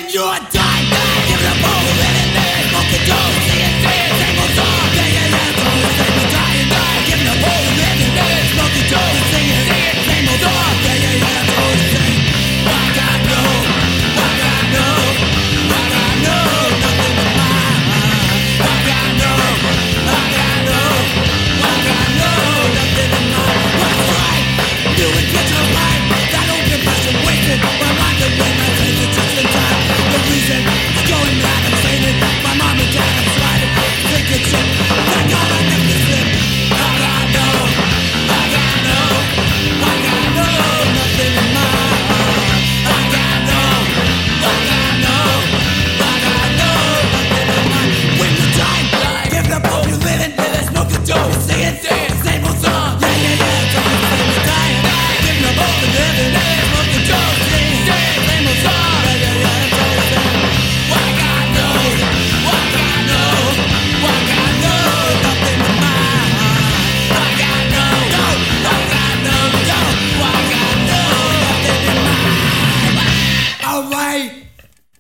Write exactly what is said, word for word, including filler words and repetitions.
when you're done. Give it a bowl, let it there, smoke it dope.